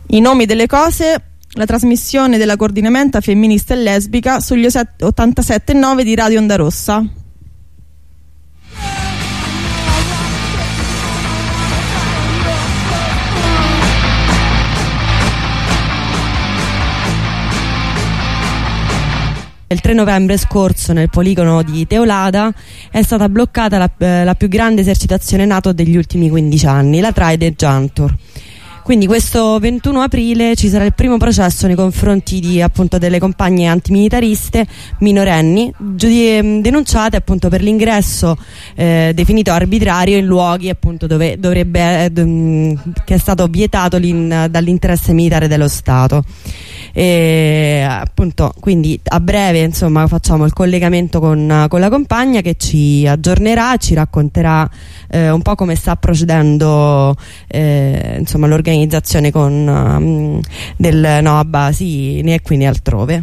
I nomi delle cose, la trasmissione della coordinamenta femminista e lesbica sugli 87.9 di Radio Onda Rossa. Il 3 novembre scorso nel poligono di Teolada è stata bloccata la più grande esercitazione NATO degli ultimi 15 anni, la Trident-Juncture. Quindi questo 21 aprile ci sarà il primo processo nei confronti di, appunto, delle compagne antimilitariste minorenni denunciate appunto per l'ingresso definito arbitrario in luoghi appunto dove che è stato vietato dall'interesse militare dello Stato. E appunto quindi a breve insomma facciamo il collegamento con la compagna che ci aggiornerà, ci racconterà un po' come sta procedendo insomma l'organizzazione del No a Basi né qui né altrove.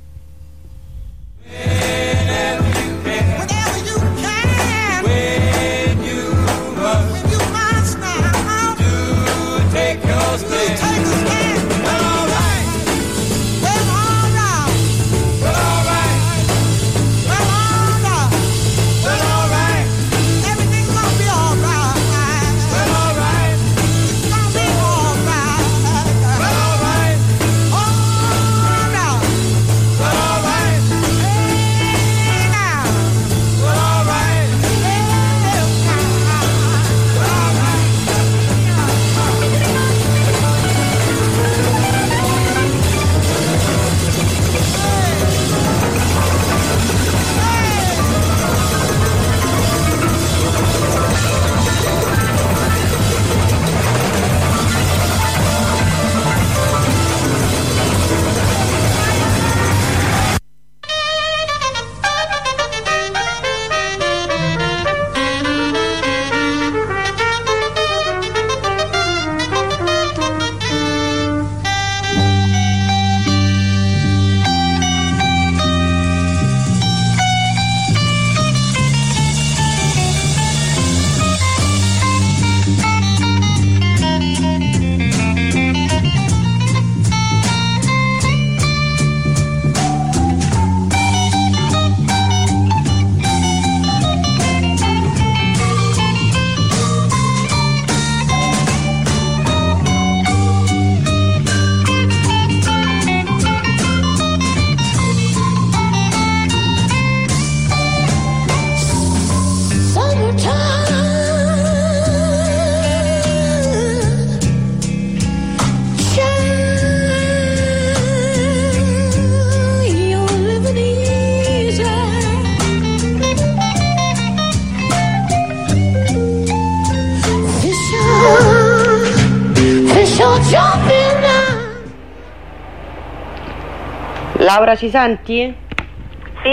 Laura, ci senti? Sì.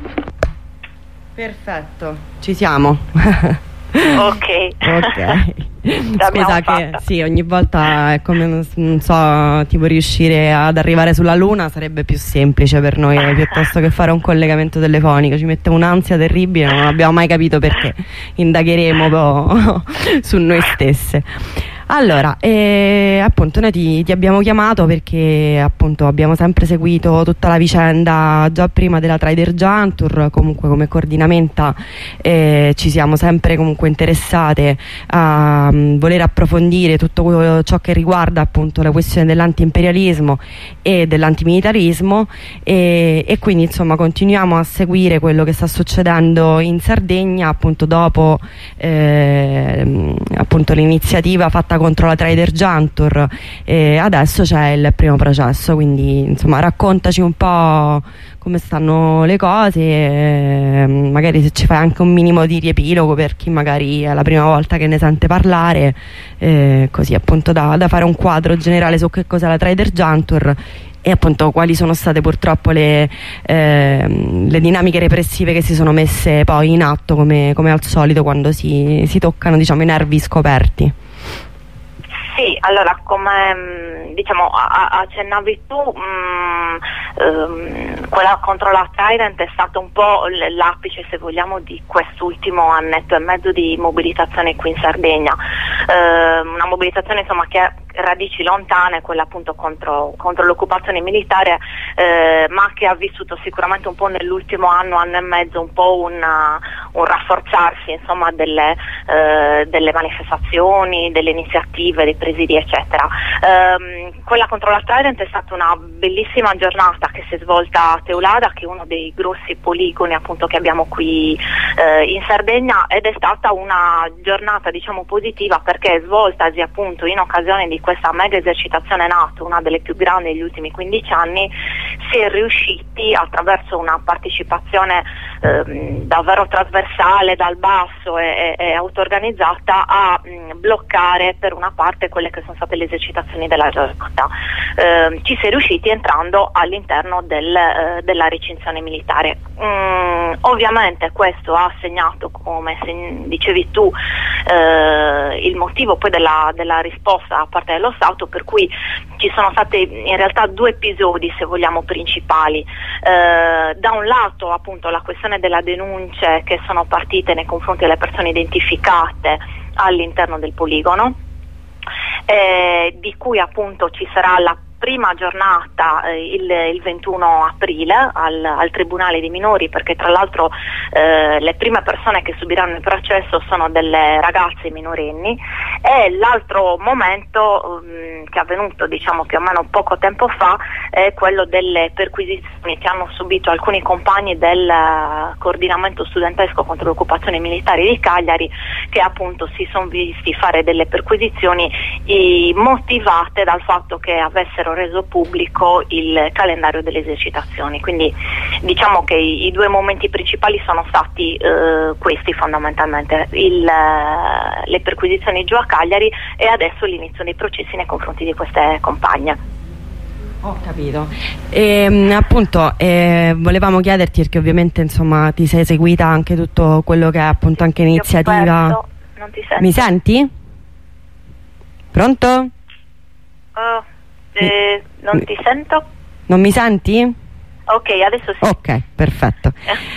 Perfetto, ci siamo. Ok. Scusa che sì, ogni volta è come non so, tipo riuscire ad arrivare sulla Luna sarebbe più semplice per noi piuttosto che fare un collegamento telefonico, ci mette un'ansia terribile, non abbiamo mai capito perché. Indagheremo su noi stesse. Allora, appunto noi ti abbiamo chiamato perché appunto abbiamo sempre seguito tutta la vicenda già prima della Trident-Juncture, comunque come coordinamenta ci siamo sempre comunque interessate a voler approfondire tutto ciò che riguarda appunto la questione dell'antiimperialismo e dell'antimilitarismo e quindi insomma continuiamo a seguire quello che sta succedendo in Sardegna appunto dopo appunto l'iniziativa fatta contro la Trident-Juncture e adesso c'è il primo processo, quindi insomma raccontaci un po' come stanno le cose, magari se ci fai anche un minimo di riepilogo per chi magari è la prima volta che ne sente parlare, così appunto da fare un quadro generale su che cos'è la Trident-Juncture e appunto quali sono state purtroppo le dinamiche repressive che si sono messe poi in atto come al solito quando si toccano diciamo i nervi scoperti. Sì, allora come diciamo accennavi tu, quella contro la Trident è stato un po' l'apice, se vogliamo, di quest'ultimo annetto e mezzo di mobilitazione qui in Sardegna, una mobilitazione insomma che radici lontane, quella appunto contro l'occupazione militare, ma che ha vissuto sicuramente un po' nell'ultimo anno e mezzo un po' un rafforzarsi, insomma, delle manifestazioni, delle iniziative, dei presidi, eccetera. Quella contro la Trident è stata una bellissima giornata che si è svolta a Teulada, che è uno dei grossi poligoni appunto che abbiamo qui in Sardegna, ed è stata una giornata, diciamo, positiva, perché svoltasi appunto in occasione di questa mega esercitazione NATO, una delle più grandi degli ultimi 15 anni, si è riusciti attraverso una partecipazione davvero trasversale dal basso e auto-organizzata a bloccare per una parte quelle che sono state le esercitazioni della giornata. Ci si è riusciti entrando all'interno della recinzione militare. Ovviamente questo ha segnato, come dicevi tu, il motivo poi della risposta da parte dello Stato, per cui ci sono stati in realtà due episodi, se vogliamo, principali. Da un lato appunto la questione delle denunce che sono partite nei confronti delle persone identificate all'interno del poligono, di cui appunto ci sarà la prima giornata il 21 aprile al Tribunale dei minori, perché tra l'altro le prime persone che subiranno il processo sono delle ragazze minorenni, e l'altro momento che è avvenuto, diciamo, più o meno poco tempo fa, è quello delle perquisizioni che hanno subito alcuni compagni del coordinamento studentesco contro l'occupazione militare di Cagliari, che appunto si sono visti fare delle perquisizioni motivate dal fatto che avessero reso pubblico il calendario delle esercitazioni. Quindi diciamo che i due momenti principali sono stati questi fondamentalmente, le perquisizioni giù a Cagliari e adesso l'inizio dei processi nei confronti di queste compagne. Ho capito. Appunto volevamo chiederti, perché ovviamente insomma ti sei seguita anche tutto quello che è appunto anche iniziativa. Non ti sento. Mi senti? Pronto? Non ti sento? Non mi senti? Ok, adesso sì. Ok, perfetto.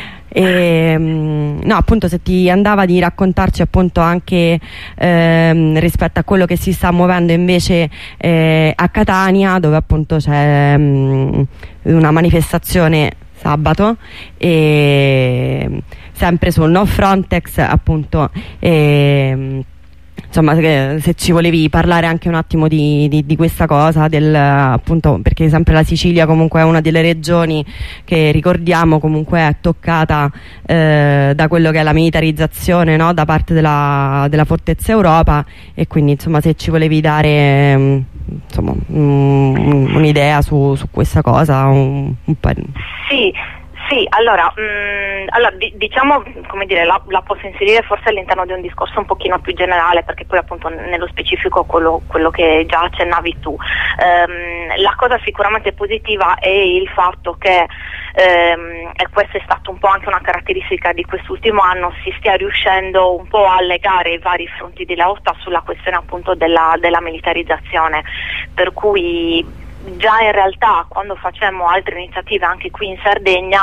No, appunto, se ti andava di raccontarci appunto anche rispetto a quello che si sta muovendo invece a Catania, dove appunto c'è una manifestazione sabato, e sempre sul No Frontex appunto. Insomma, se ci volevi parlare anche un attimo di questa cosa, appunto, perché sempre la Sicilia comunque è una delle regioni che, ricordiamo, comunque è toccata da quello che è la militarizzazione, no? Da parte della Fortezza Europa, e quindi insomma se ci volevi dare insomma un'idea su questa cosa, un po'. Sì, allora, diciamo, come dire, la posso inserire forse all'interno di un discorso un pochino più generale, perché poi appunto nello specifico quello che già accennavi tu. La cosa sicuramente positiva è il fatto che, e questa è stata un po' anche una caratteristica di quest'ultimo anno, si stia riuscendo un po' a legare i vari fronti di lotta sulla questione appunto della militarizzazione, per cui già in realtà quando facemmo altre iniziative anche qui in Sardegna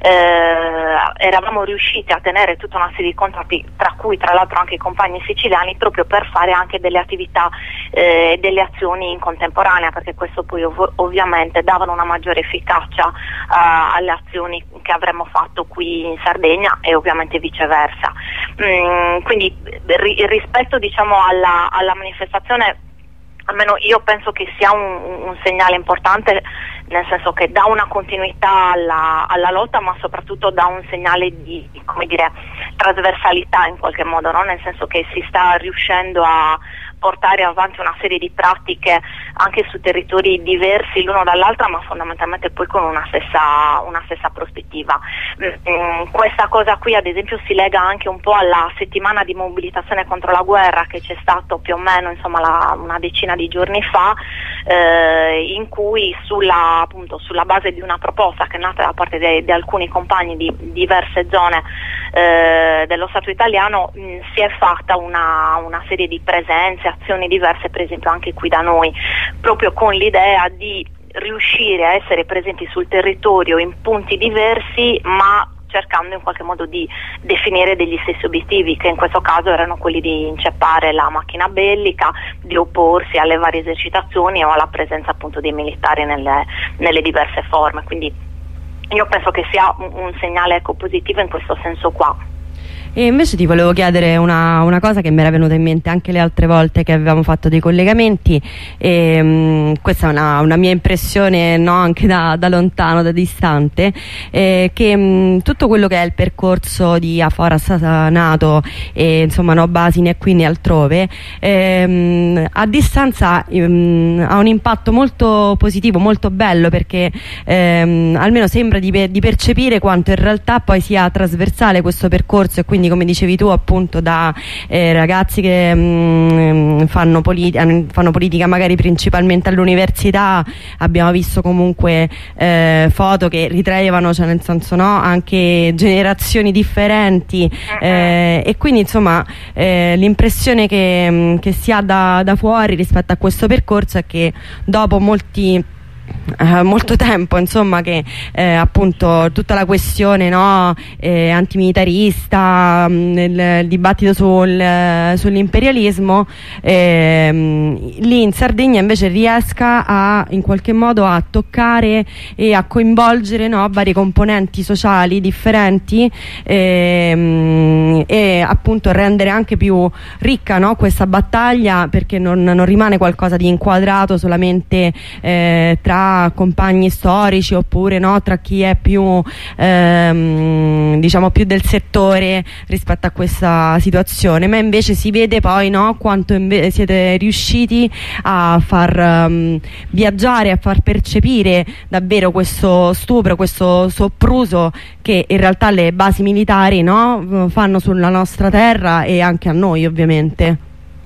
eravamo riusciti a tenere tutta una serie di contatti, tra cui tra l'altro anche i compagni siciliani, proprio per fare anche delle attività, delle azioni in contemporanea, perché questo poi ovviamente davano una maggiore efficacia alle azioni che avremmo fatto qui in Sardegna e ovviamente viceversa. Quindi rispetto, diciamo, alla manifestazione, almeno io penso che sia un segnale importante, nel senso che dà una continuità alla lotta, ma soprattutto dà un segnale di, come dire, trasversalità in qualche modo, no? Nel senso che si sta riuscendo a portare avanti una serie di pratiche anche su territori diversi l'uno dall'altra, ma fondamentalmente poi con una stessa prospettiva. Questa cosa qui ad esempio si lega anche un po' alla settimana di mobilitazione contro la guerra che c'è stato più o meno, insomma, una decina di giorni fa, in cui sulla base di una proposta che è nata da parte di alcuni compagni di diverse zone dello Stato italiano, si è fatta una serie di presenze, azioni diverse, per esempio anche qui da noi, proprio con l'idea di riuscire a essere presenti sul territorio in punti diversi, ma cercando in qualche modo di definire degli stessi obiettivi, che in questo caso erano quelli di inceppare la macchina bellica, di opporsi alle varie esercitazioni o alla presenza appunto dei militari nelle diverse forme. Quindi io penso che sia un segnale positivo in questo senso qua. E invece ti volevo chiedere una cosa che mi era venuta in mente anche le altre volte che avevamo fatto dei collegamenti, questa è una mia impressione, no, anche da lontano, da distante, che tutto quello che è il percorso di Aforas NATO e insomma no basi né qui né altrove, a distanza ha un impatto molto positivo, molto bello, perché almeno sembra di percepire quanto in realtà poi sia trasversale questo percorso, e quindi come dicevi tu appunto da ragazzi che fanno politica magari principalmente all'università, abbiamo visto comunque foto che ritraevano, cioè nel senso no, anche generazioni differenti, e quindi insomma l'impressione che si ha da fuori rispetto a questo percorso è che dopo molto tempo insomma che appunto tutta la questione no, antimilitarista, il dibattito sull'imperialismo lì in Sardegna invece riesca in qualche modo a toccare e a coinvolgere no, varie componenti sociali differenti, e appunto rendere anche più ricca no, questa battaglia, perché non rimane qualcosa di inquadrato solamente tra compagni storici oppure no, tra chi è più diciamo più del settore rispetto a questa situazione, ma invece si vede poi no, quanto siete riusciti a far viaggiare, a far percepire davvero questo stupro, questo sopruso che in realtà le basi militari no, fanno sulla nostra terra e anche a noi ovviamente.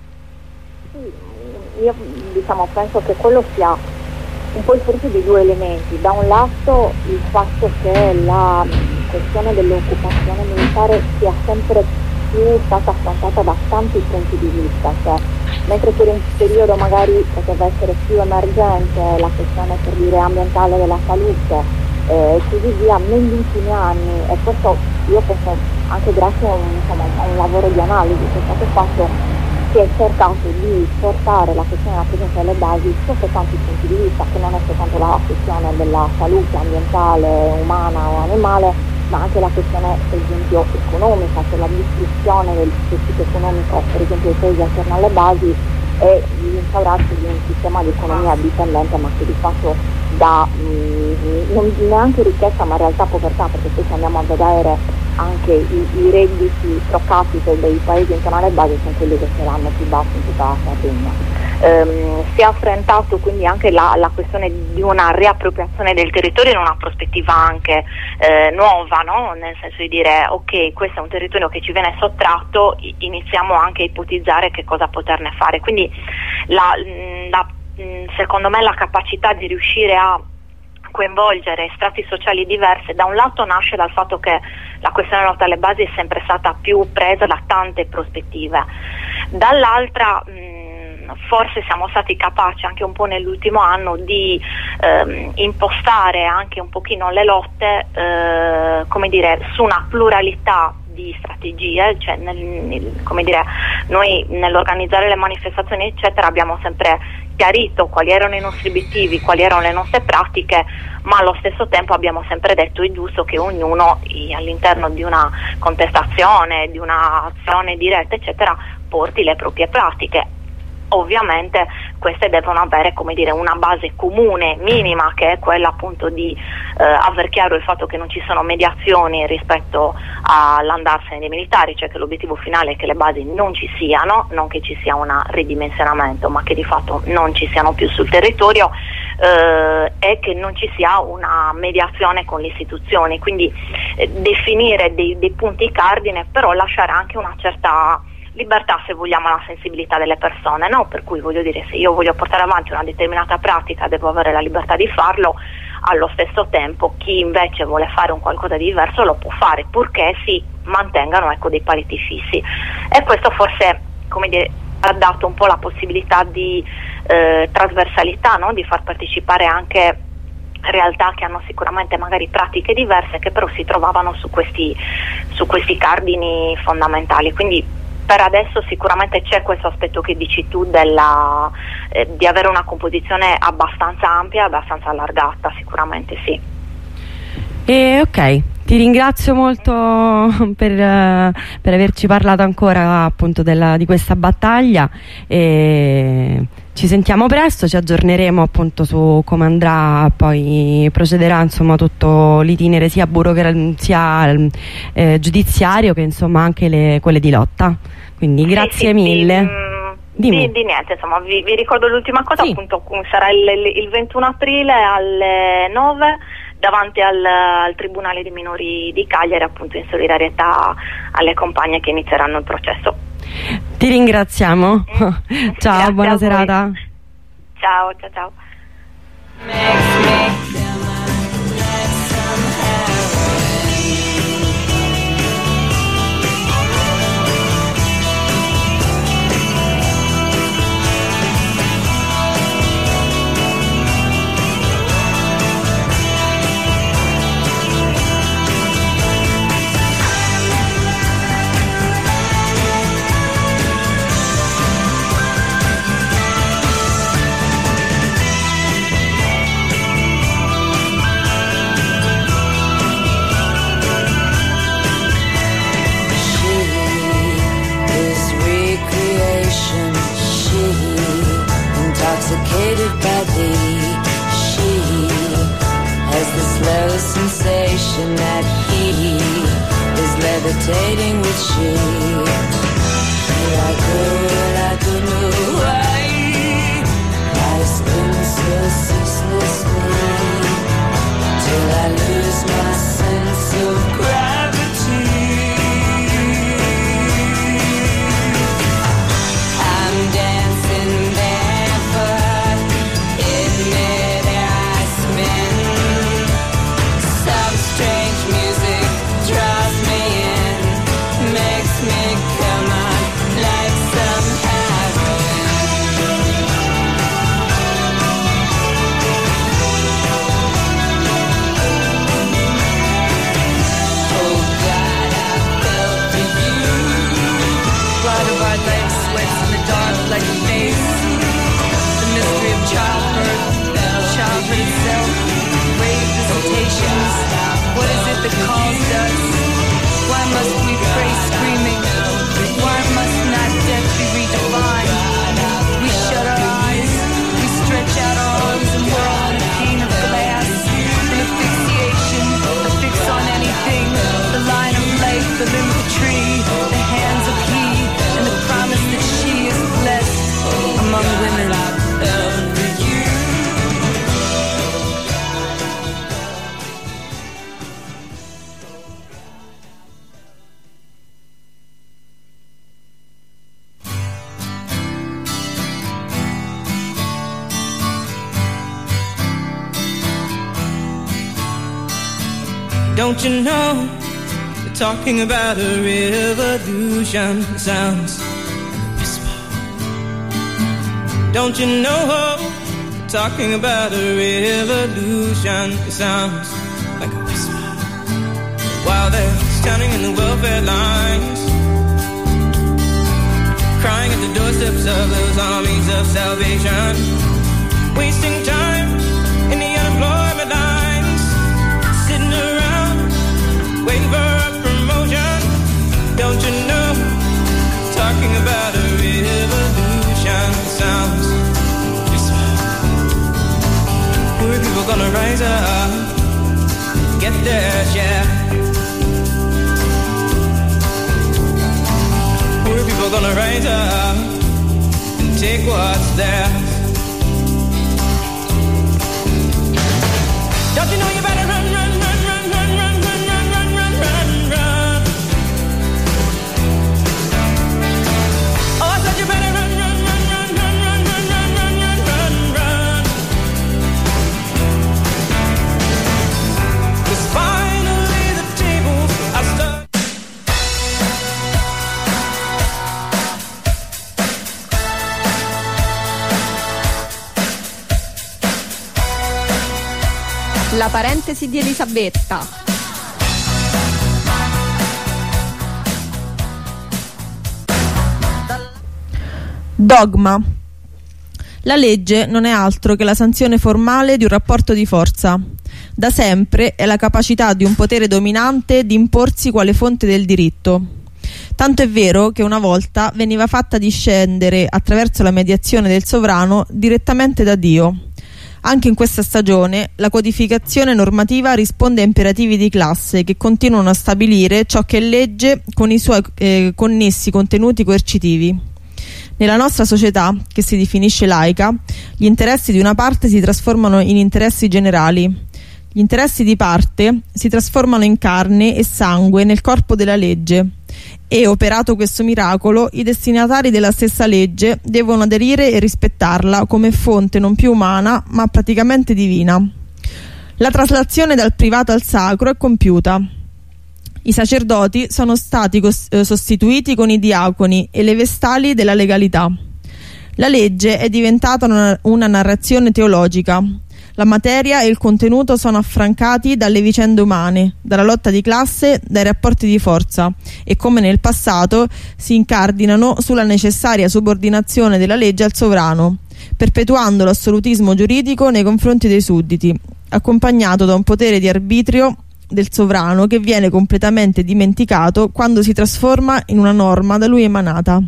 Io penso che quello sia un po' il frutto di due elementi. Da un lato il fatto che la questione dell'occupazione militare sia sempre più stata affrontata da tanti punti di vista, cioè mentre per un periodo magari poteva essere più emergente la questione per dire ambientale della salute e così via, negli ultimi anni, e questo io penso anche grazie a un lavoro di analisi che è stato fatto, si è cercato di portare la questione della presenza delle basi sotto tanti punti di vista, che non è soltanto la questione della salute ambientale, umana o animale, ma anche la questione per esempio economica, cioè la distruzione del tessuto economico per esempio dei paesi attorno alle basi e l'instaurarsi di un sistema di economia dipendente, ma che di fatto dà non neanche ricchezza ma in realtà povertà, perché poi se andiamo a vedere anche i redditi pro capite dei paesi intorno alle basi sono quelli che saranno più bassi in tutta la Sardegna. Si è affrontato quindi anche la questione di una riappropriazione del territorio in una prospettiva anche nuova, no? Nel senso di dire ok, questo è un territorio che ci viene sottratto, iniziamo anche a ipotizzare che cosa poterne fare. Quindi secondo me la capacità di riuscire a coinvolgere strati sociali diversi da un lato nasce dal fatto che la questione della lotta alle basi è sempre stata più presa da tante prospettive, dall'altra forse siamo stati capaci anche un po' nell'ultimo anno di impostare anche un pochino le lotte come dire su una pluralità di strategie, cioè come dire, noi nell'organizzare le manifestazioni eccetera abbiamo sempre chiarito quali erano i nostri obiettivi, quali erano le nostre pratiche, ma allo stesso tempo abbiamo sempre detto è giusto che ognuno all'interno di una contestazione, di un'azione diretta eccetera porti le proprie pratiche. Ovviamente queste devono avere come dire una base comune minima, che è quella appunto di aver chiaro il fatto che non ci sono mediazioni rispetto all'andarsene dei militari, cioè che l'obiettivo finale è che le basi non ci siano, non che ci sia un ridimensionamento, ma che di fatto non ci siano più sul territorio, e che non ci sia una mediazione con le istituzioni, quindi definire dei punti cardine, però lasciare anche una certa libertà, se vogliamo, la sensibilità delle persone, no? Per cui voglio dire, se io voglio portare avanti una determinata pratica devo avere la libertà di farlo, allo stesso tempo chi invece vuole fare un qualcosa di diverso lo può fare, purché si mantengano dei paletti fissi, e questo forse come dire ha dato un po' la possibilità di trasversalità, no? Di far partecipare anche realtà che hanno sicuramente magari pratiche diverse, che però si trovavano su questi cardini fondamentali. Quindi per adesso sicuramente c'è questo aspetto che dici tu di avere una composizione abbastanza ampia, abbastanza allargata, sicuramente sì. Ok, ti ringrazio molto per averci parlato ancora appunto di questa battaglia, e ci sentiamo presto, ci aggiorneremo appunto su come andrà, poi procederà insomma tutto l'itinere sia giudiziario che insomma anche quelle di lotta. Quindi grazie mille. Di niente, insomma, vi ricordo l'ultima cosa, sì. Appunto sarà il 21 aprile alle 9 davanti al Tribunale dei Minori di Cagliari, appunto in solidarietà alle compagne che inizieranno il processo. Ti ringraziamo. Ciao, buona serata. Ciao. Intoxicated by thee, she has the slow sensation that he is levitating with she. Here I go no way. I spin so ceaselessly till I lose my sense of gravity. I'm dancing barefoot in midair. I spin. Some strange music draws me in, makes me come on like some heroin. Oh God, I fell for you. Blood of our legs sweats in the dark like a face. The mystery of childbirth itself, grave visitations. What is it that calls us? Why must we pray screaming? Why must not death be redefined? We shut our eyes, we stretch out our arms and whirl on a pane of glass. An asphyxiation, a fix on anything. The line of life, the limb of the tree, the hands of he, and the promise that she is blessed among women. Don't you know, they're talking about a revolution. It sounds like a whisper. Don't you know, they're talking about a revolution. It sounds like a whisper. While they're standing in the welfare lines, crying at the doorsteps of those armies of salvation, wasting time in the unemployment lines, sitting around waiting for a promotion. Don't you know, talking about a revolution sounds whisper. Poor people gonna rise up, get their share. Poor people gonna rise up and take what's theirs. Don't you know you better run, run, run, run, run, run, run, run, run, run, run, run. Oh, I said you better run, run, run, run, run, run, run, run, run, run, run, run. 'Cause finally the tables are stuck. La parentesi di Elisabetta. Dogma. La legge non è altro che la sanzione formale di un rapporto di forza. Da sempre è la capacità di un potere dominante di imporsi quale fonte del diritto. Tanto è vero che una volta veniva fatta discendere, attraverso la mediazione del sovrano, direttamente da Dio. Anche in questa stagione la codificazione normativa risponde a imperativi di classe che continuano a stabilire ciò che è legge con i suoi connessi contenuti coercitivi. Nella nostra società, che si definisce laica, gli interessi di una parte si trasformano in interessi generali. Gli interessi di parte si trasformano in carne e sangue nel corpo della legge e, operato questo miracolo, i destinatari della stessa legge devono aderire e rispettarla come fonte non più umana ma praticamente divina. La traslazione dal privato al sacro è compiuta. I sacerdoti sono stati sostituiti con i diaconi e le vestali della legalità. La legge è diventata una narrazione teologica. La materia e il contenuto sono affrancati dalle vicende umane, dalla lotta di classe, dai rapporti di forza e, come nel passato, si incardinano sulla necessaria subordinazione della legge al sovrano, perpetuando l'assolutismo giuridico nei confronti dei sudditi, accompagnato da un potere di arbitrio del sovrano che viene completamente dimenticato quando si trasforma in una norma da lui emanata.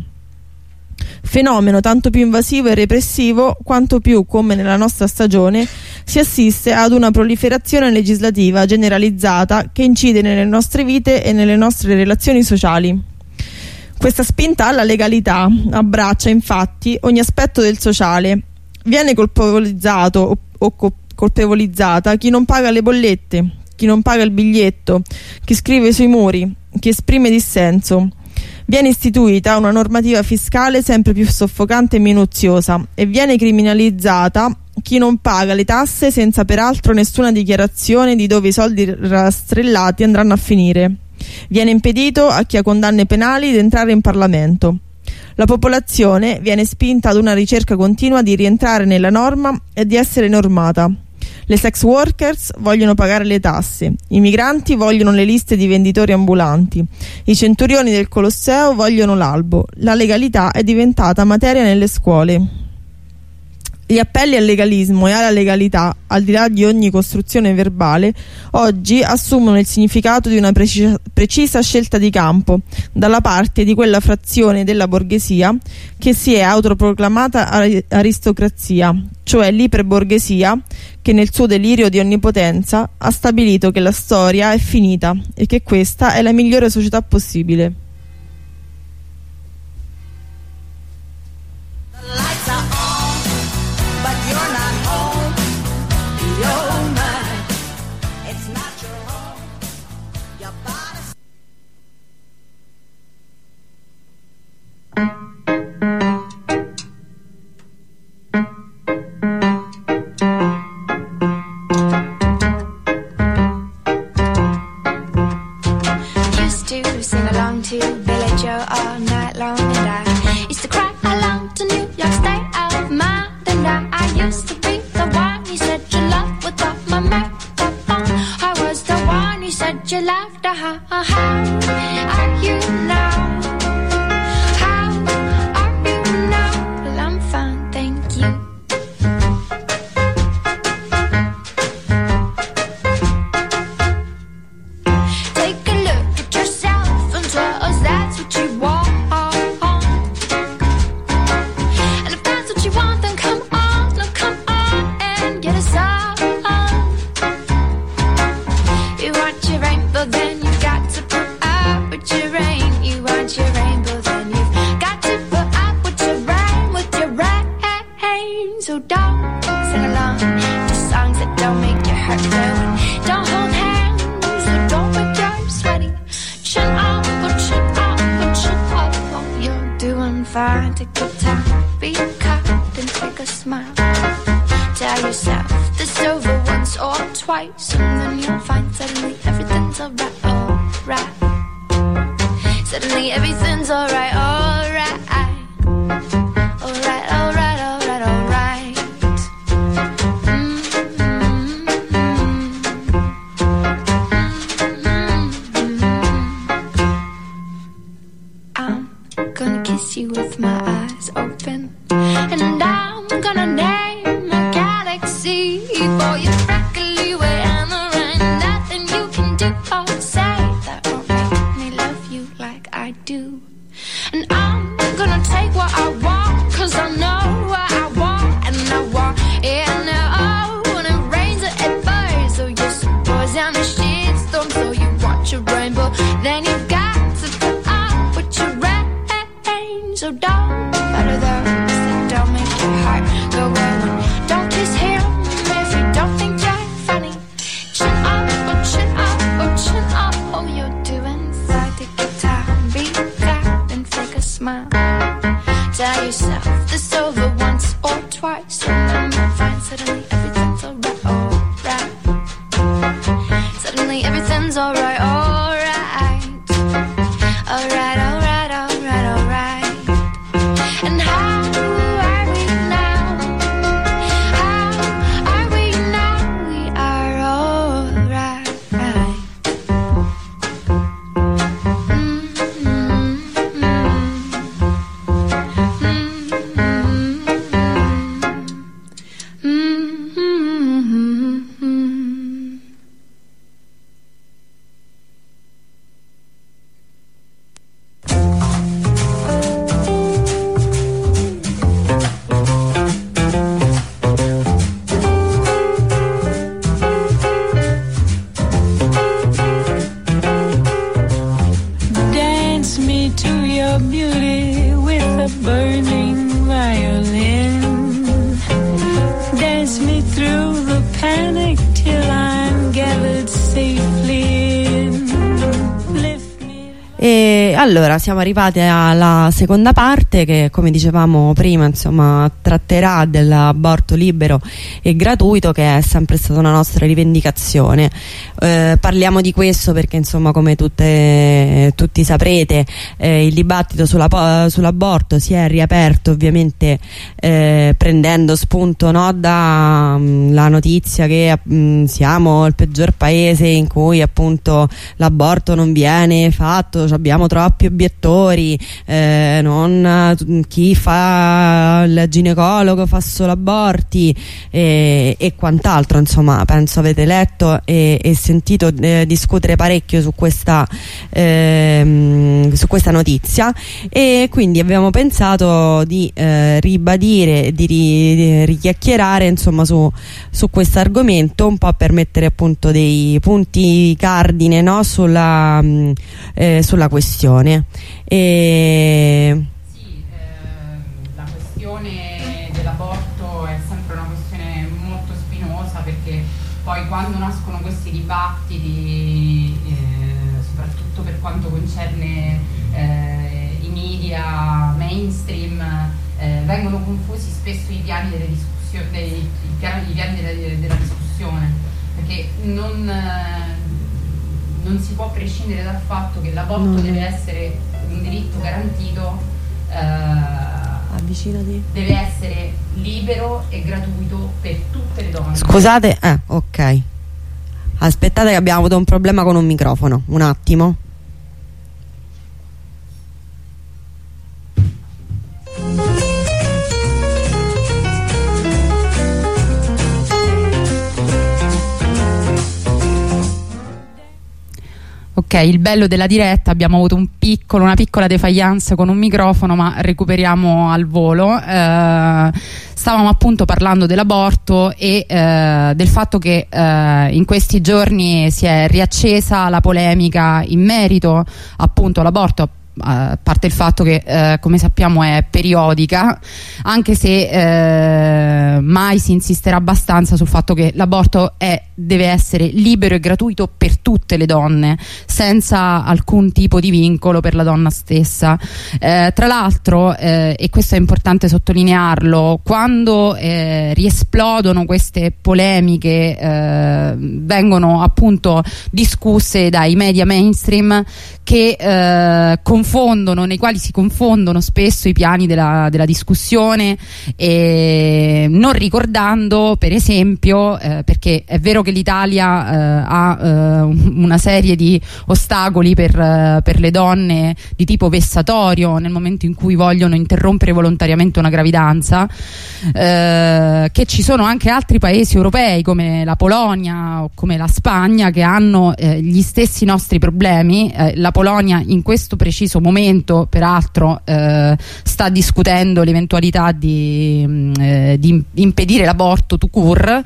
Fenomeno tanto più invasivo e repressivo quanto più, come nella nostra stagione, si assiste ad una proliferazione legislativa generalizzata che incide nelle nostre vite e nelle nostre relazioni sociali. Questa spinta alla legalità abbraccia infatti ogni aspetto del sociale. Viene colpevolizzato o colpevolizzata chi non paga le bollette, chi non paga il biglietto, chi scrive sui muri, chi esprime dissenso. Viene istituita una normativa fiscale sempre più soffocante e minuziosa e viene criminalizzata chi non paga le tasse senza peraltro nessuna dichiarazione di dove i soldi rastrellati andranno a finire. Viene impedito a chi ha condanne penali di entrare in Parlamento. La popolazione viene spinta ad una ricerca continua di rientrare nella norma e di essere normata. Le sex workers vogliono pagare le tasse, i migranti vogliono le liste di venditori ambulanti, i centurioni del Colosseo vogliono l'albo, la legalità è diventata materia nelle scuole. Gli appelli al legalismo e alla legalità, al di là di ogni costruzione verbale, oggi assumono il significato di una precisa scelta di campo dalla parte di quella frazione della borghesia che si è autoproclamata aristocrazia, cioè l'iperborghesia che nel suo delirio di onnipotenza ha stabilito che la storia è finita e che questa è la migliore società possibile. before you take a leeway and there ain't nothing you can do or say that won't make me love you like I do. And I'm gonna take what I want, cause I know what I want, and I want it now. When it rains or it pours, so you suppose I'm a shitstorm, so you want your rainbow, then you got to fill up with your rain. So don't matter those that don't make your heart go well. Don't kiss him if you don't think you're funny. Chin up, oh chin up, oh chin up. Oh, you're doing slide the guitar, beat that and fake a smile. Tell yourself this over once or twice, and then you'll find suddenly everything's alright, alright. Suddenly everything's alright, alright. Alright, alright, alright, alright. And how are we now? How are we now? We are alright. Dance me to your beauty with a burning violin. Dance me through the panic till I'm gathered safely in. Lift me. E allora siamo arrivati alla seconda parte che, come dicevamo prima, insomma, tratterà dell'aborto libero e gratuito, che è sempre stata una nostra rivendicazione. Parliamo di questo perché, insomma, come tutti saprete, il dibattito sull'aborto si è riaperto, ovviamente prendendo spunto, no, da la notizia che siamo il peggior paese in cui appunto l'aborto non viene fatto, abbiamo troppi obiettori, chi fa il ginecologo fa solo aborti e quant'altro. Insomma, penso avete letto e sentito discutere parecchio su questa notizia, e quindi abbiamo pensato di ribadire, di richiacchierare, insomma, su questo argomento, un po' per mettere appunto dei punti cardine, no, sulla questione. La questione dell'aborto è sempre una questione molto spinosa, perché poi quando nascono questi dibattiti, soprattutto per quanto concerne i media mainstream, vengono confusi spesso i piani delle discussioni, della discussione, perché non si può prescindere dal fatto che l'aborto deve essere un diritto garantito, deve essere libero e gratuito per tutte le donne. Scusate, ok, aspettate che abbiamo avuto un problema con un microfono, un attimo. Ok, il bello della diretta, abbiamo avuto una piccola defiance con un microfono, ma recuperiamo al volo. Stavamo appunto parlando dell'aborto e del fatto che in questi giorni si è riaccesa la polemica in merito appunto all'aborto, a parte il fatto che come sappiamo è periodica, anche se mai si insisterà abbastanza sul fatto che l'aborto deve essere libero e gratuito per tutte le donne, senza alcun tipo di vincolo per la donna stessa. Tra l'altro, e questo è importante sottolinearlo, quando riesplodono queste polemiche, vengono appunto discusse dai media mainstream che confondono nei quali si confondono spesso i piani della discussione, non ricordando, per esempio, perché è vero che l'Italia ha una serie di ostacoli per le donne di tipo vessatorio nel momento in cui vogliono interrompere volontariamente una gravidanza, che ci sono anche altri paesi europei come la Polonia o come la Spagna che hanno gli stessi nostri problemi. La Polonia in questo preciso momento peraltro sta discutendo l'eventualità di impedire l'aborto tout court,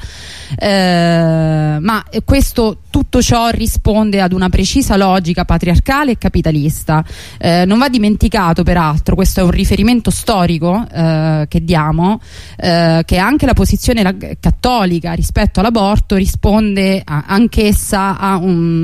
ma tutto ciò risponde ad una precisa logica patriarcale e capitalista. Non va dimenticato peraltro, questo è un riferimento storico che diamo, che anche la posizione cattolica rispetto all'aborto risponde anch'essa a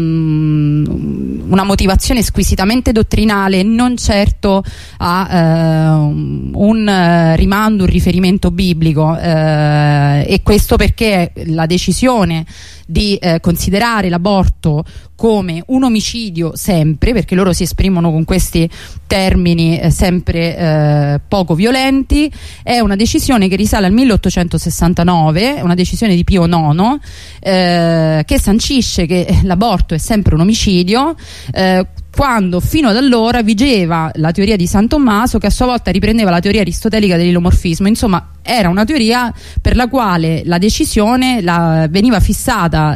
una motivazione squisitamente dottrinale, non certo a un rimando, un riferimento biblico, e questo perché la decisione di considerare l'aborto come un omicidio sempre, perché loro si esprimono con questi termini sempre poco violenti, è una decisione che risale al 1869, è una decisione di Pio IX, che sancisce che l'aborto è sempre un omicidio, quando fino ad allora vigeva la teoria di San Tommaso, che a sua volta riprendeva la teoria aristotelica dell'ilomorfismo. Insomma, era una teoria per la quale la decisione veniva fissata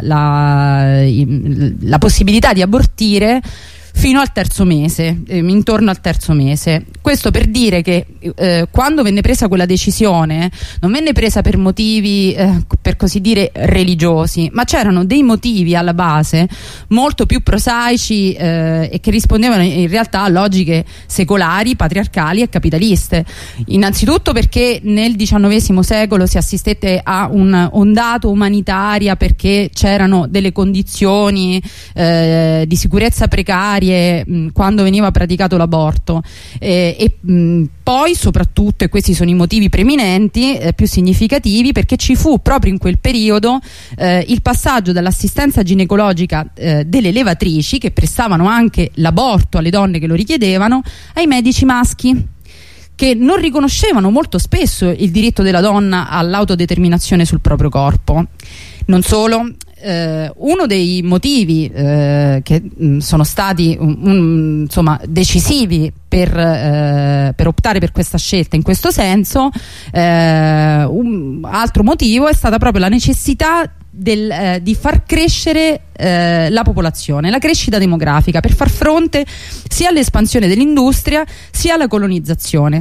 la possibilità di abortire fino al terzo mese, intorno al terzo mese. Questo per dire che quando venne presa quella decisione non venne presa per motivi per così dire religiosi, ma c'erano dei motivi alla base molto più prosaici e che rispondevano in realtà a logiche secolari, patriarcali e capitaliste. Innanzitutto perché nel XIX secolo si assistette a un'ondata umanitaria, perché c'erano delle condizioni di sicurezza precarie quando veniva praticato l'aborto, poi soprattutto, e questi sono i motivi preminenti più significativi, perché ci fu proprio in quel periodo il passaggio dall'assistenza ginecologica delle levatrici, che prestavano anche l'aborto alle donne che lo richiedevano, ai medici maschi, che non riconoscevano molto spesso il diritto della donna all'autodeterminazione sul proprio corpo. Non solo, uno dei motivi che sono stati insomma decisivi per optare per questa scelta in questo senso, un altro motivo è stata proprio la necessità di far crescere la popolazione, la crescita demografica, per far fronte sia all'espansione dell'industria sia alla colonizzazione.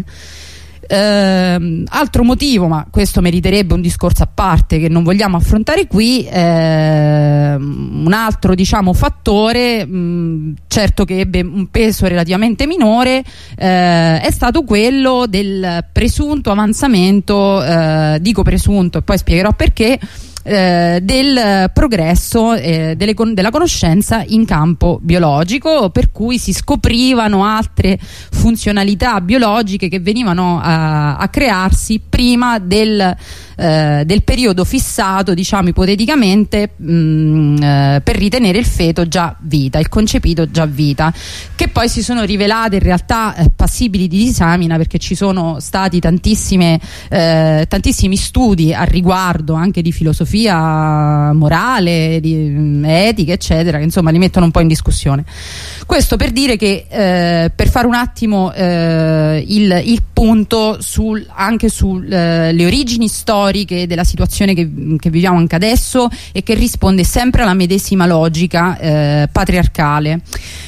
Altro motivo, ma questo meriterebbe un discorso a parte che non vogliamo affrontare qui, un altro fattore, certo che ebbe un peso relativamente minore, è stato quello del presunto avanzamento, dico presunto e poi spiegherò perché, del progresso della conoscenza in campo biologico, per cui si scoprivano altre funzionalità biologiche che venivano a crearsi prima del periodo fissato, ipoteticamente, per ritenere il feto già vita, il concepito già vita, che poi si sono rivelate in realtà passibili di disamina, perché ci sono stati tantissimi studi al riguardo, anche di filosofia morale, di etica, eccetera, che insomma li mettono un po' in discussione. Questo per dire che, per fare un attimo il punto anche sulle origini storiche della situazione che viviamo anche adesso, e che risponde sempre alla medesima logica patriarcale.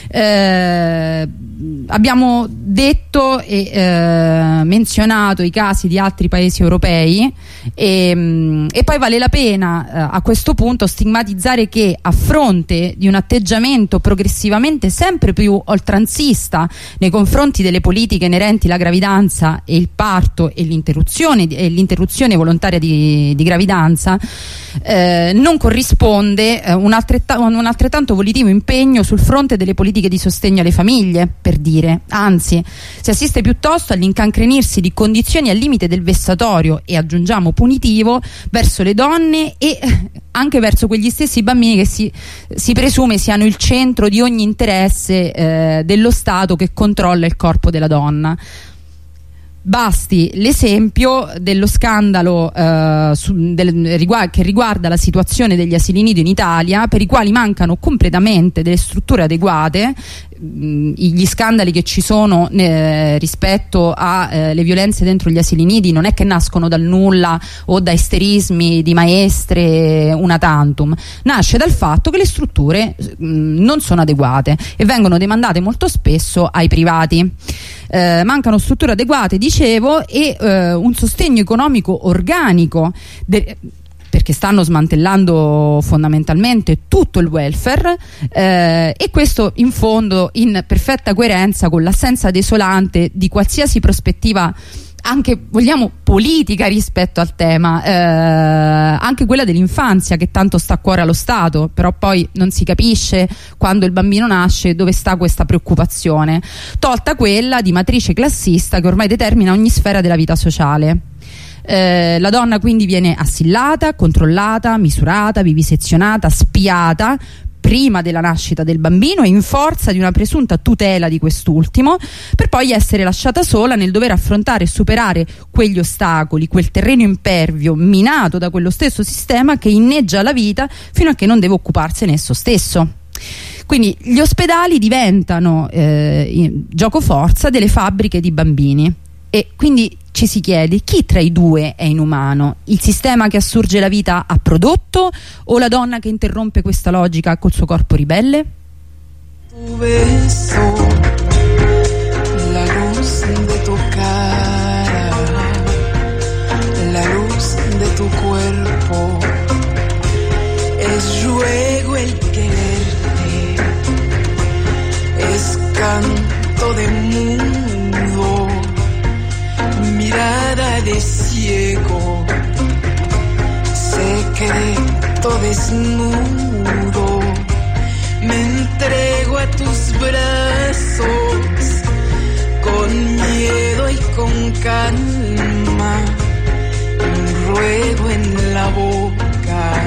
Abbiamo detto e menzionato i casi di altri paesi europei, e poi vale la pena a questo punto stigmatizzare che, a fronte di un atteggiamento progressivamente sempre più oltranzista nei confronti delle politiche inerenti alla gravidanza e il parto e l'interruzione volontaria volontaria di gravidanza, non corrisponde un altrettanto volitivo impegno sul fronte delle politiche di sostegno alle famiglie, per dire. Anzi, si assiste piuttosto all'incancrenirsi di condizioni al limite del vessatorio e, aggiungiamo, punitivo verso le donne e anche verso quegli stessi bambini che si presume siano il centro di ogni interesse dello Stato che controlla il corpo della donna. Basti l'esempio dello scandalo che riguarda la situazione degli asili nido in Italia, per i quali mancano completamente delle strutture adeguate. Gli scandali che ci sono rispetto alle violenze dentro gli asili nidi non è che nascono dal nulla o da isterismi di maestre una tantum, nasce dal fatto che le strutture non sono adeguate e vengono demandate molto spesso ai privati. Mancano strutture adeguate, dicevo, e un sostegno economico organico perché stanno smantellando fondamentalmente tutto il welfare, e questo in fondo in perfetta coerenza con l'assenza desolante di qualsiasi prospettiva, anche vogliamo politica, rispetto al tema, anche quella dell'infanzia, che tanto sta a cuore allo Stato, però poi non si capisce quando il bambino nasce dove sta questa preoccupazione, tolta quella di matrice classista che ormai determina ogni sfera della vita sociale. La donna quindi viene assillata, controllata, misurata, vivisezionata, spiata prima della nascita del bambino e in forza di una presunta tutela di quest'ultimo, per poi essere lasciata sola nel dover affrontare e superare quegli ostacoli, quel terreno impervio minato da quello stesso sistema che inneggia la vita fino a che non deve occuparsene esso stesso. Quindi gli ospedali diventano giocoforza delle fabbriche di bambini, e quindi ci si chiede: chi tra i due è inumano? Il sistema che assurge la vita a prodotto o la donna che interrompe questa logica col suo corpo ribelle? Tu beso, la luz de tu cara, la luz de tu cuerpo, es ruego el quererte, es canto de mundo, mirada de ciego, secreto desnudo, me entrego a tus brazos, con miedo y con calma, un ruego en la boca,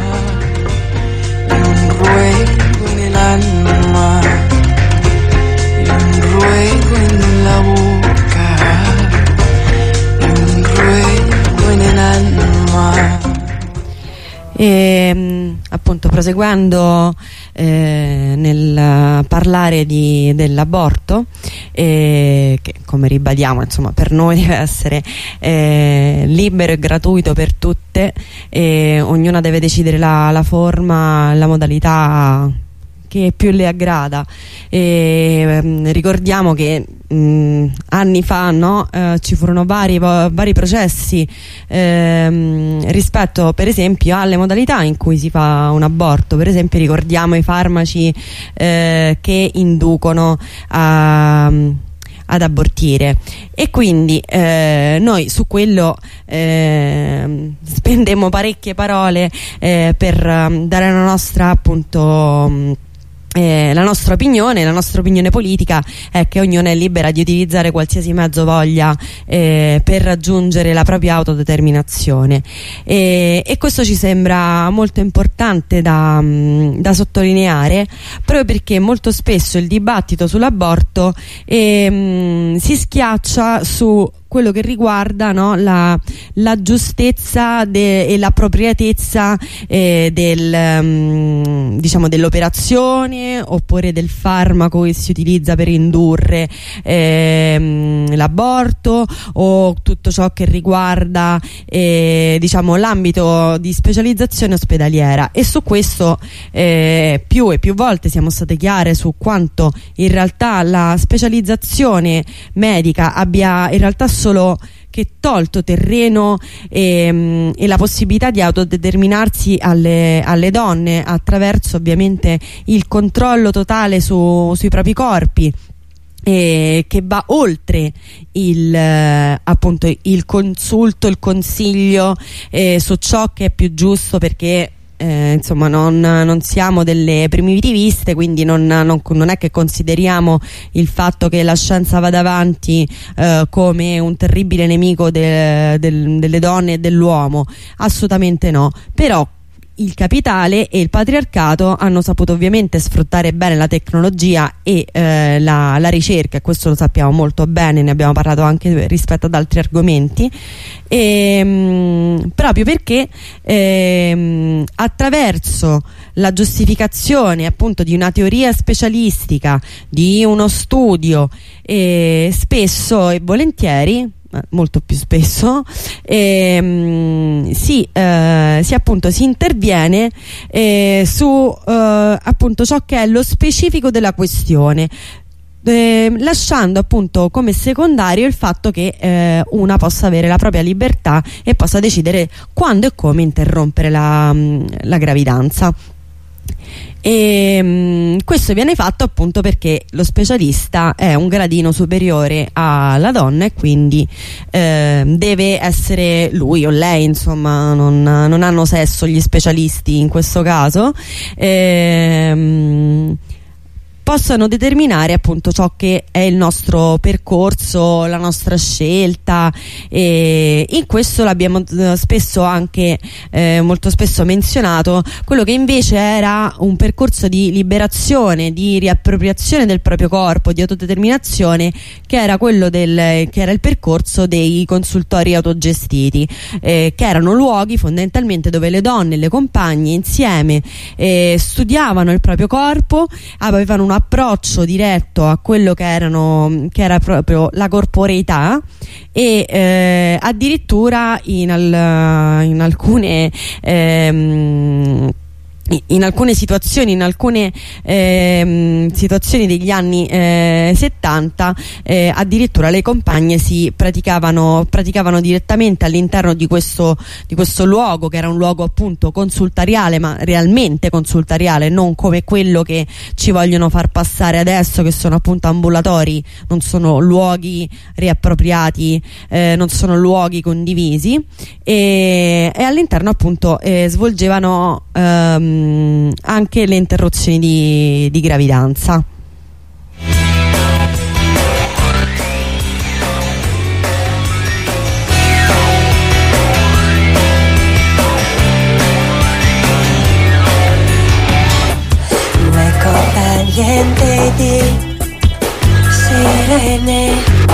un ruego en el alma, y un ruego en la boca. E appunto, proseguendo nel parlare dell'aborto, che come ribadiamo, insomma, per noi deve essere libero e gratuito per tutte, e ognuna deve decidere la forma, la modalità che più le aggrada. Ricordiamo che anni fa, no, ci furono vari processi rispetto, per esempio, alle modalità in cui si fa un aborto. Per esempio, ricordiamo i farmaci che inducono ad abortire, e quindi noi su quello spendemmo parecchie parole per dare la nostra, appunto, la nostra opinione politica è che ognuno è libera di utilizzare qualsiasi mezzo voglia per raggiungere la propria autodeterminazione, e questo ci sembra molto importante da sottolineare, proprio perché molto spesso il dibattito sull'aborto si schiaccia su quello che riguarda, no, la giustezza e l'appropriatezza diciamo dell'operazione oppure del farmaco che si utilizza per indurre l'aborto, o tutto ciò che riguarda diciamo l'ambito di specializzazione ospedaliera. E su questo più e più volte siamo state chiare su quanto in realtà la specializzazione medica abbia in realtà solo che tolto terreno e la possibilità di autodeterminarsi alle donne attraverso ovviamente il controllo totale sui propri corpi, che va oltre appunto il consulto, il consiglio su ciò che è più giusto, perché insomma non siamo delle primitiviste, quindi non è che consideriamo il fatto che la scienza vada avanti come un terribile nemico delle donne e dell'uomo, assolutamente no. Però il capitale e il patriarcato hanno saputo ovviamente sfruttare bene la tecnologia e la ricerca, e questo lo sappiamo molto bene, ne abbiamo parlato anche rispetto ad altri argomenti, proprio perché attraverso la giustificazione appunto di una teoria specialistica, di uno studio, spesso e volentieri, molto più spesso, si interviene su appunto ciò che è lo specifico della questione, lasciando appunto come secondario il fatto che una possa avere la propria libertà e possa decidere quando e come interrompere la gravidanza. E questo viene fatto appunto perché lo specialista è un gradino superiore alla donna, e quindi deve essere lui o lei, insomma non hanno sesso gli specialisti in questo caso, possano determinare appunto ciò che è il nostro percorso, la nostra scelta, e in questo l'abbiamo spesso anche molto spesso menzionato quello che invece era un percorso di liberazione, di riappropriazione del proprio corpo, di autodeterminazione, che era quello che era il percorso dei consultori autogestiti, che erano luoghi fondamentalmente dove le donne e le compagne insieme studiavano il proprio corpo, avevano un approccio diretto a quello che era proprio la corporeità, e addirittura in alcune situazioni, situazioni degli anni 70, addirittura le compagne si praticavano direttamente all'interno di questo luogo, che era un luogo appunto consultariale, ma realmente consultariale, non come quello che ci vogliono far passare adesso, che sono appunto ambulatori, non sono luoghi riappropriati, non sono luoghi condivisi, e all'interno appunto svolgevano anche le interruzioni di gravidanza. Luego caliente di sirene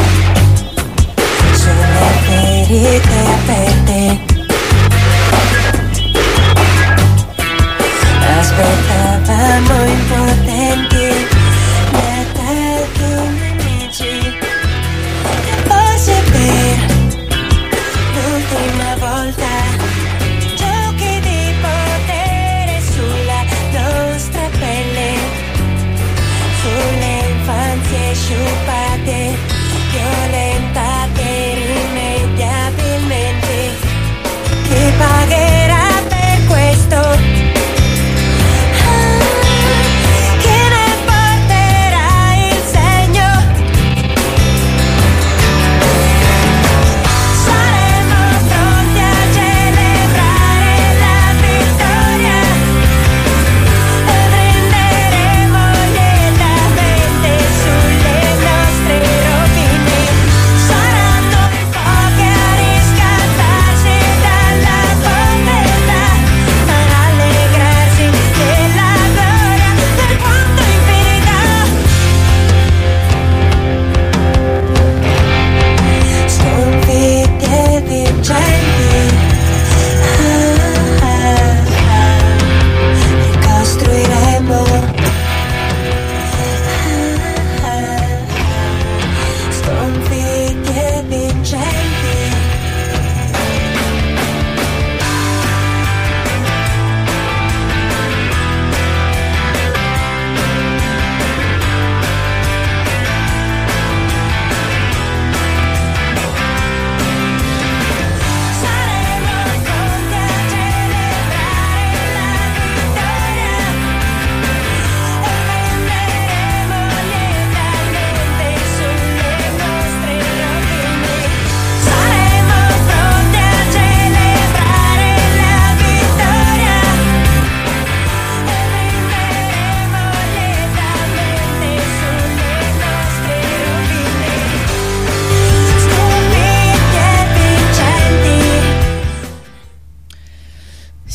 sulle ferite aperte. Aspettavamo impotenti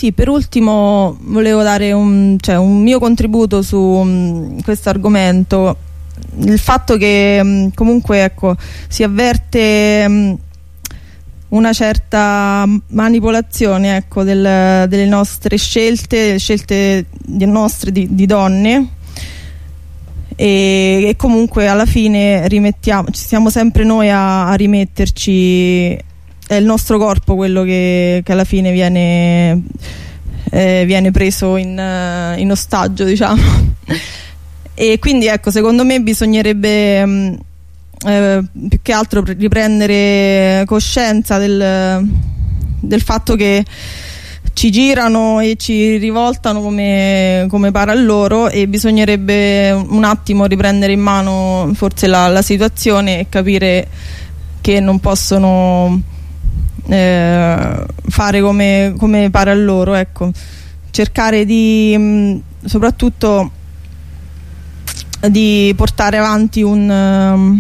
Sì, per ultimo volevo dare un mio contributo su questo argomento. Il fatto che comunque, ecco, si avverte una certa manipolazione, ecco, delle nostre scelte nostre di donne, e comunque alla fine siamo sempre noi a rimetterci. È il nostro corpo quello che alla fine viene preso in ostaggio, diciamo. E quindi, ecco, secondo me bisognerebbe più che altro riprendere coscienza del fatto che ci girano e ci rivoltano come pare a loro, e bisognerebbe un attimo riprendere in mano forse la situazione e capire che non possono fare come pare a loro, ecco. Cercare soprattutto di portare avanti un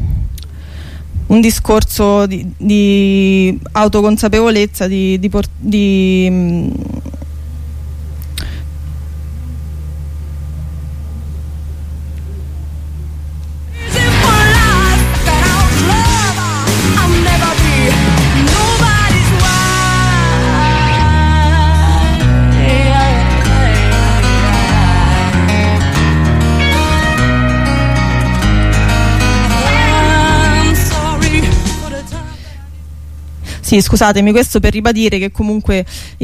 discorso di autoconsapevolezza, Sì, scusatemi, questo per ribadire che comunque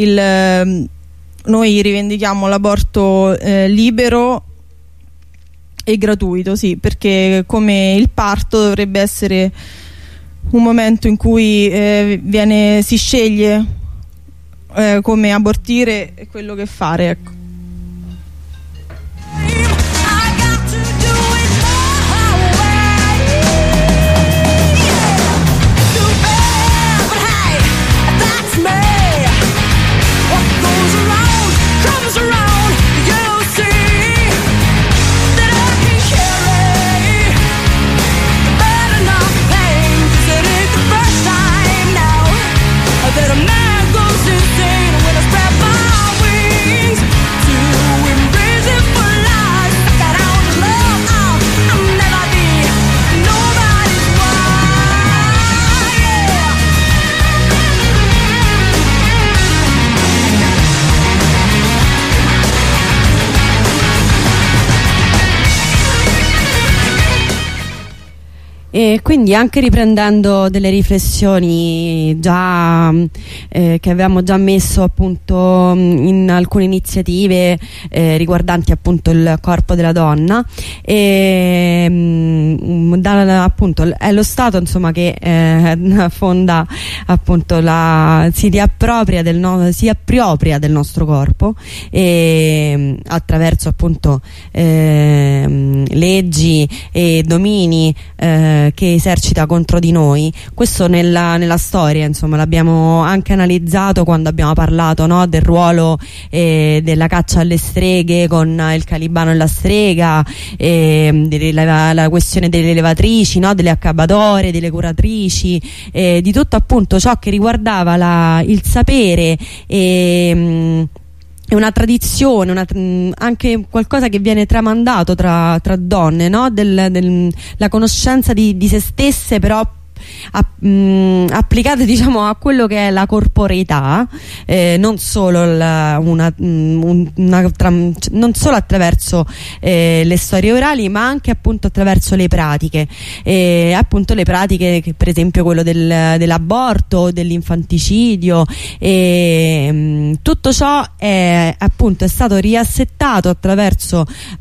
noi rivendichiamo l'aborto libero e gratuito, sì, perché come il parto dovrebbe essere un momento in cui si sceglie come abortire e quello che fare, ecco. E quindi, anche riprendendo delle riflessioni già che avevamo già messo appunto in alcune iniziative riguardanti appunto il corpo della donna, appunto è lo Stato, insomma, che fonda appunto si riappropria si appropria del nostro corpo attraverso appunto leggi e domini che esercita contro di noi. Questo nella storia, insomma, l'abbiamo anche analizzato quando abbiamo parlato, no, del ruolo della caccia alle streghe con il Calibano e la strega, la questione delle levatrici, no, delle accabbatorie, delle curatrici, di tutto appunto ciò che riguardava il sapere è una tradizione, anche qualcosa che viene tramandato tra donne, no? La conoscenza di se stesse, però applicate, diciamo, a quello che è la corporeità, non solo non solo attraverso le storie orali, ma anche appunto attraverso le pratiche, appunto le pratiche che, per esempio, quello dell'aborto, dell'infanticidio, tutto ciò è stato riassettato attraverso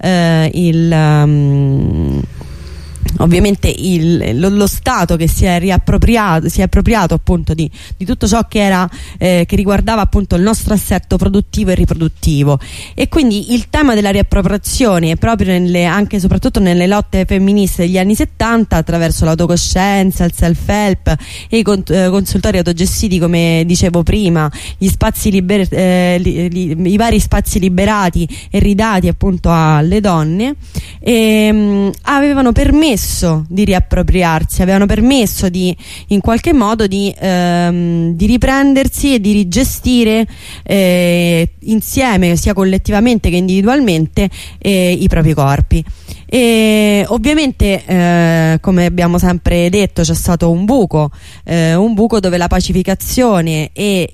ovviamente lo Stato, che si è appropriato appunto di tutto ciò che era che riguardava appunto il nostro assetto produttivo e riproduttivo. E quindi il tema della riappropriazione è proprio anche e soprattutto nelle lotte femministe degli anni 70, attraverso l'autocoscienza, il self-help e i consultori autogestiti, come dicevo prima, gli spazi i vari spazi liberati e ridati appunto alle donne, avevano permesso permesso di riappropriarsi, avevano permesso di, in qualche modo, di riprendersi e di rigestire insieme, sia collettivamente che individualmente, i propri corpi. E ovviamente, come abbiamo sempre detto, c'è stato un buco dove la pacificazione e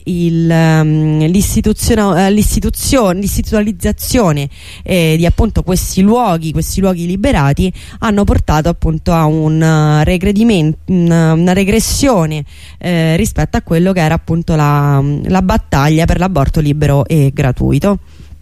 l'istituzionalizzazione di appunto questi luoghi liberati hanno portato appunto a una regressione rispetto a quello che era appunto la battaglia per l'aborto libero e gratuito.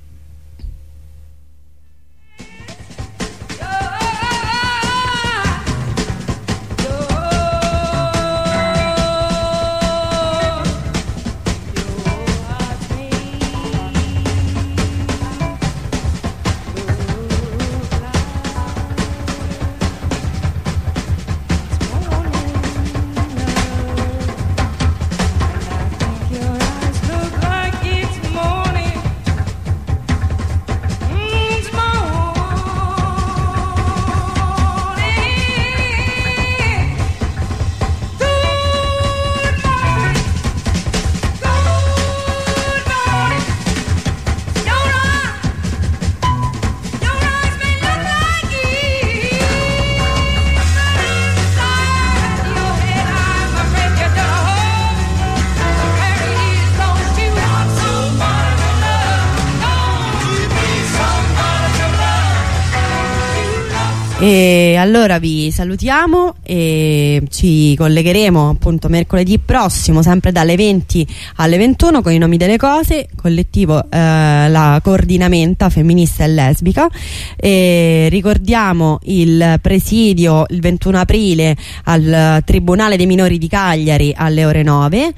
E allora vi salutiamo e ci collegheremo appunto mercoledì prossimo, sempre dalle 20 alle 21, con i nomi delle cose, collettivo la Coordinamenta Femminista e Lesbica. E ricordiamo il presidio il 21 aprile al Tribunale dei Minori di Cagliari alle ore 9.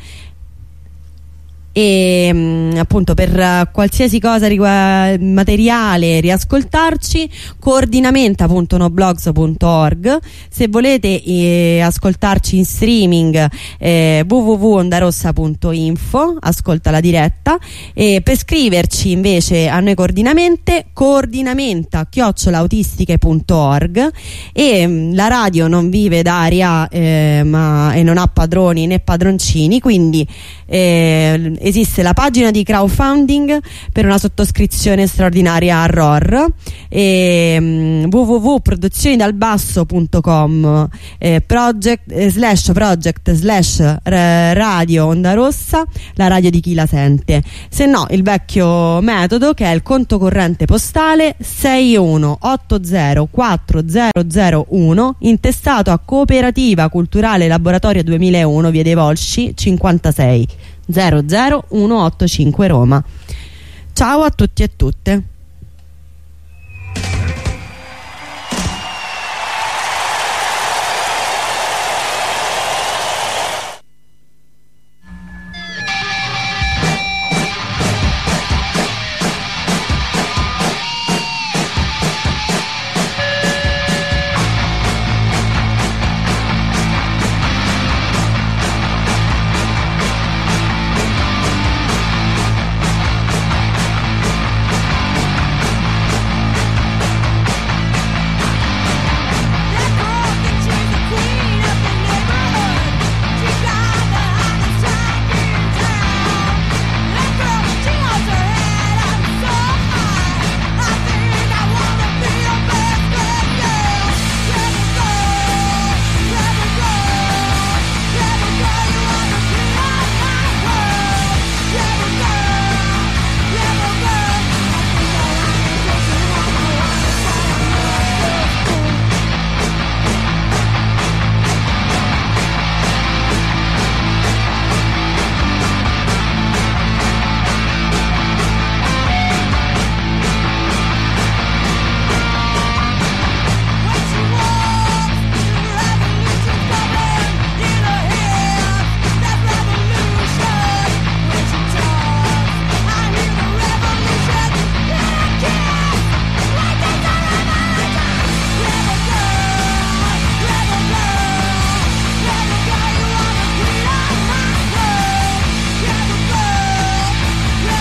E appunto per qualsiasi cosa materiale, riascoltarci, coordinamenta.noblogs.org. se volete ascoltarci in streaming, www.ondarossa.info, ascolta la diretta. E per scriverci invece a noi coordinamenta@autistiche.org. e la radio non vive d'aria e non ha padroni né padroncini, quindi esiste la pagina di crowdfunding per una sottoscrizione straordinaria a ROR, www.produzionidalbasso.com project/radio Onda Rossa, la radio di chi la sente. Se no, il vecchio metodo, che è il conto corrente postale 61804001, intestato a Cooperativa Culturale Laboratorio 2001, via dei Volsci 56 00185 Roma. Ciao a tutti e tutte.